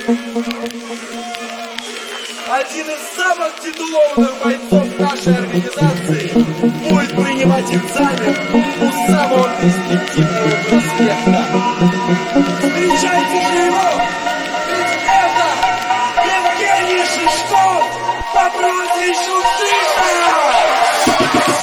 Один из самых титулованных бойцов нашей организации будет принимать экзамен у самого перспективного проспекта. Встречайте же его! Ведь это Евгений Шишков по прозвищу Шиша!